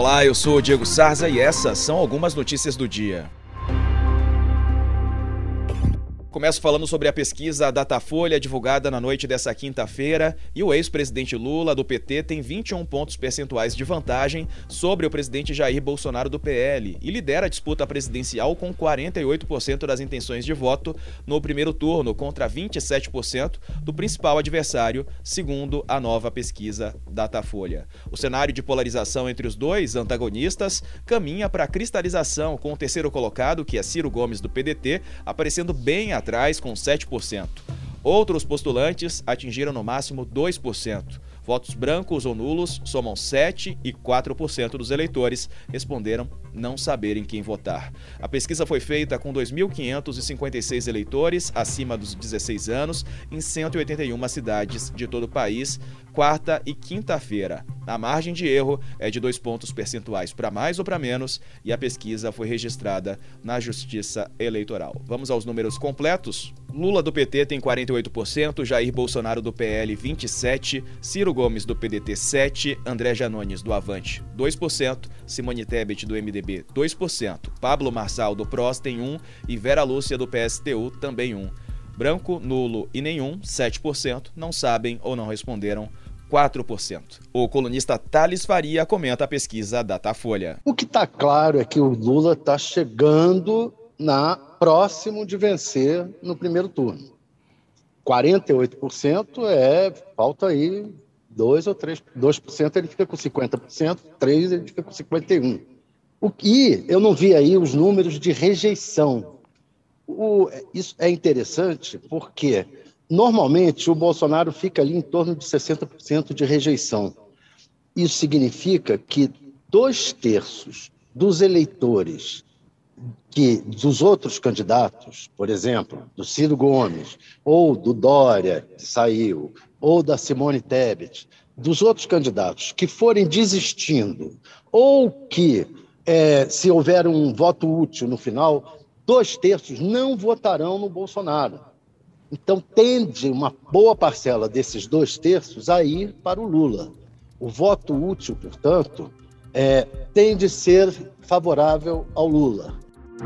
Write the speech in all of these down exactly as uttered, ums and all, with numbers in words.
Olá, eu sou o Diego Sarza e essas são algumas notícias do dia. Começo falando sobre a pesquisa Datafolha, divulgada na noite dessa quinta-feira, e o ex-presidente Lula, do P T, tem vinte e um pontos percentuais de vantagem sobre o presidente Jair Bolsonaro, do P L, e lidera a disputa presidencial com quarenta e oito por cento das intenções de voto no primeiro turno, contra vinte e sete por cento do principal adversário, segundo a nova pesquisa Datafolha. O cenário de polarização entre os dois antagonistas caminha para a cristalização, com o terceiro colocado, que é Ciro Gomes, do P D T, aparecendo bem atrás, com sete por cento. Outros postulantes atingiram no máximo dois por cento. Votos brancos ou nulos somam sete por cento e quatro por cento dos eleitores responderam não saberem quem votar. A pesquisa foi feita com dois mil quinhentos e cinquenta e seis eleitores acima dos dezesseis anos em cento e oitenta e uma cidades de todo o país, quarta e quinta-feira. A margem de erro é de dois pontos percentuais para mais ou para menos e a pesquisa foi registrada na Justiça Eleitoral. Vamos aos números completos? Lula, do P T, tem quarenta e oito por cento, Jair Bolsonaro, do P L, vinte e sete por cento, Ciro Gomes, do P D T, sete por cento, André Janones, do Avante, dois por cento, Simone Tebet, do M D B, dois por cento, Pablo Marçal, do P R O S, tem um por cento e Vera Lúcia, do P S T U, também um por cento. Branco, nulo e nenhum, sete por cento, não sabem ou não responderam, quatro por cento. O colunista Thales Faria comenta a pesquisa Datafolha. O que está claro é que o Lula está chegando na próximo de vencer no primeiro turno. quarenta e oito por cento é, falta aí dois ou três, dois por cento ele fica com cinquenta por cento, três por cento ele fica com cinquenta e um por cento. O que eu não vi aí os números de rejeição. O, isso é interessante porque normalmente o Bolsonaro fica ali em torno de sessenta por cento de rejeição. Isso significa que dois terços dos eleitores que, dos outros candidatos, por exemplo, do Ciro Gomes, ou do Dória, que saiu, ou da Simone Tebet, dos outros candidatos que forem desistindo, ou que, é, se houver um voto útil no final, dois terços não votarão no Bolsonaro. Então, tende uma boa parcela desses dois terços a ir para o Lula. O voto útil, portanto, é, tende a ser favorável ao Lula.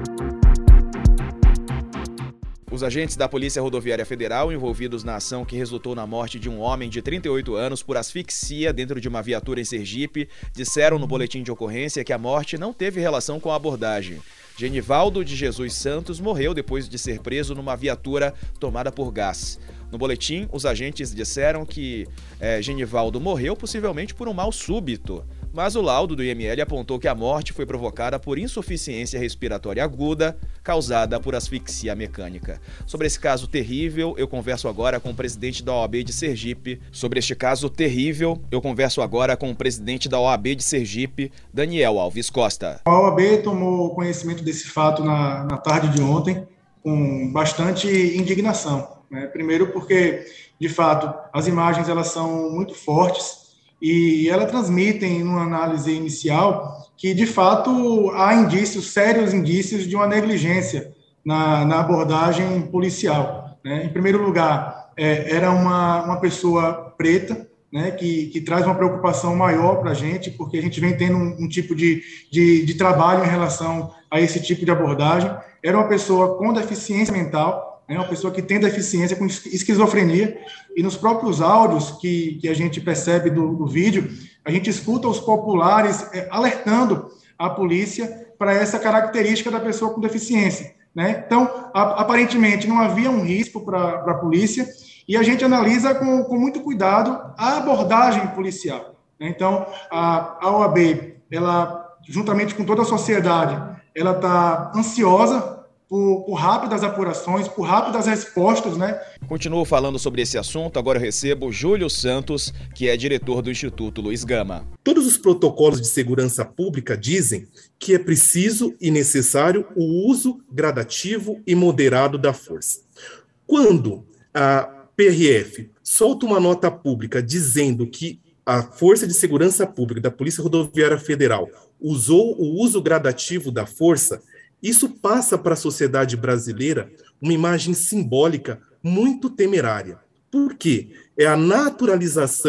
Os agentes da Polícia Rodoviária Federal envolvidos na ação que resultou na morte de um homem de trinta e oito anos por asfixia dentro de uma viatura em Sergipe disseram no boletim de ocorrência que a morte não teve relação com a abordagem. Genivaldo de Jesus Santos morreu depois de ser preso numa viatura tomada por gás. No boletim, os agentes disseram que é, Genivaldo morreu possivelmente por um mal súbito, mas o laudo do I M L apontou que a morte foi provocada por insuficiência respiratória aguda causada por asfixia mecânica. Sobre esse caso terrível, eu converso agora com o presidente da O A B de Sergipe. Sobre este caso terrível, eu converso agora com o presidente da O A B de Sergipe, Daniel Alves Costa. A O A B tomou conhecimento desse fato na, na tarde de ontem com bastante indignação, né? Primeiro porque, de fato, as imagens elas são muito fortes e elas transmitem, numa análise inicial, que, de fato, há indícios, sérios indícios de uma negligência na, na abordagem policial, né? Em primeiro lugar, é, era uma, uma pessoa preta, né, que, que traz uma preocupação maior para a gente, porque a gente vem tendo um, um tipo de, de, de trabalho em relação a esse tipo de abordagem. Era uma pessoa com deficiência mental, né, uma pessoa que tem deficiência com esquizofrenia, e nos próprios áudios que, que a gente percebe do, do vídeo, a gente escuta os populares é, alertando a polícia para essa característica da pessoa com deficiência, né? Então, a, aparentemente, não havia um risco para a polícia, e a gente analisa com, com muito cuidado a abordagem policial, né? Então, a, a O A B, ela, juntamente com toda a sociedade, ela está ansiosa Por, por rápidas apurações, por rápidas respostas, né? Continuo falando sobre esse assunto, agora eu recebo Júlio Santos, que é diretor do Instituto Luiz Gama. Todos os protocolos de segurança pública dizem que é preciso e necessário o uso gradativo e moderado da força. Quando a P R F solta uma nota pública dizendo que a Força de Segurança Pública da Polícia Rodoviária Federal usou o uso gradativo da força, isso passa para a sociedade brasileira uma imagem simbólica muito temerária. Por quê? É a naturalização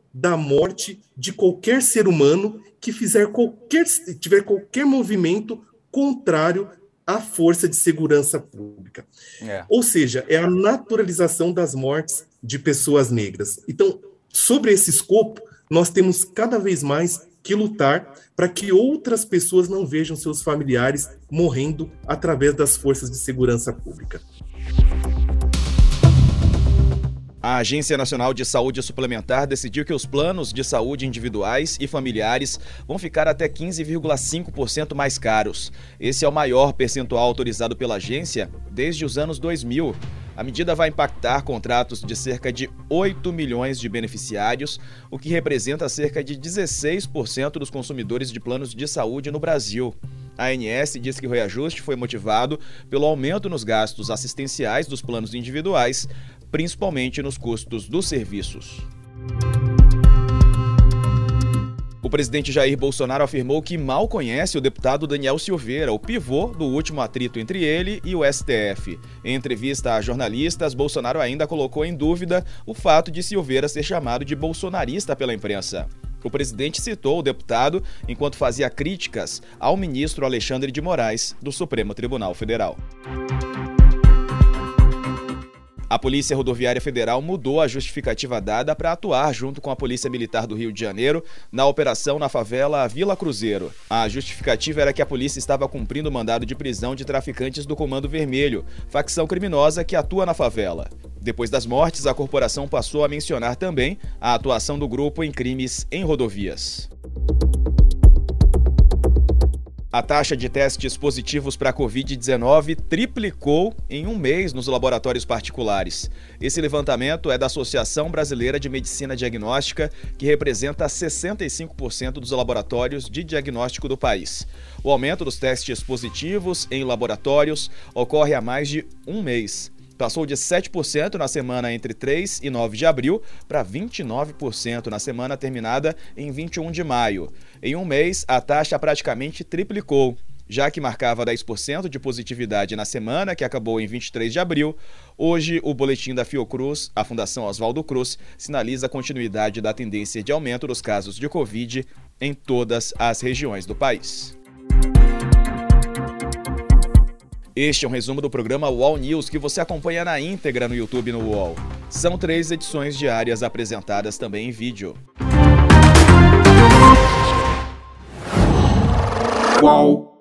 da morte de qualquer ser humano que fizer qualquer, tiver qualquer movimento contrário à força de segurança pública. É. Ou seja, é a naturalização das mortes de pessoas negras. Então, sobre esse escopo, nós temos cada vez mais que lutar para que outras pessoas não vejam seus familiares morrendo através das forças de segurança pública. A Agência Nacional de Saúde Suplementar decidiu que os planos de saúde individuais e familiares vão ficar até quinze vírgula cinco por cento mais caros. Esse é o maior percentual autorizado pela agência desde os anos dois mil. A medida vai impactar contratos de cerca de oito milhões de beneficiários, o que representa cerca de dezesseis por cento dos consumidores de planos de saúde no Brasil. A ANS diz que o reajuste foi motivado pelo aumento nos gastos assistenciais dos planos individuais, principalmente nos custos dos serviços. O presidente Jair Bolsonaro afirmou que mal conhece o deputado Daniel Silveira, o pivô do último atrito entre ele e o S T F. Em entrevista a jornalistas, Bolsonaro ainda colocou em dúvida o fato de Silveira ser chamado de bolsonarista pela imprensa. O presidente citou o deputado enquanto fazia críticas ao ministro Alexandre de Moraes, do Supremo Tribunal Federal. A Polícia Rodoviária Federal mudou a justificativa dada para atuar junto com a Polícia Militar do Rio de Janeiro na operação na favela Vila Cruzeiro. A justificativa era que a polícia estava cumprindo o mandado de prisão de traficantes do Comando Vermelho, facção criminosa que atua na favela. Depois das mortes, a corporação passou a mencionar também a atuação do grupo em crimes em rodovias. A taxa de testes positivos para a covid dezenove triplicou em um mês nos laboratórios particulares. Esse levantamento é da Associação Brasileira de Medicina Diagnóstica, que representa sessenta e cinco por cento dos laboratórios de diagnóstico do país. O aumento dos testes positivos em laboratórios ocorre há mais de um mês. Passou de sete por cento na semana entre três e nove de abril para vinte e nove por cento na semana terminada em vinte e um de maio. Em um mês, a taxa praticamente triplicou. Já que marcava dez por cento de positividade na semana, que acabou em vinte e três de abril, hoje o boletim da Fiocruz, a Fundação Oswaldo Cruz, sinaliza a continuidade da tendência de aumento dos casos de Covid em todas as regiões do país. Este é um resumo do programa U O L News que você acompanha na íntegra no YouTube e no U O L. São três edições diárias apresentadas também em vídeo. Qual?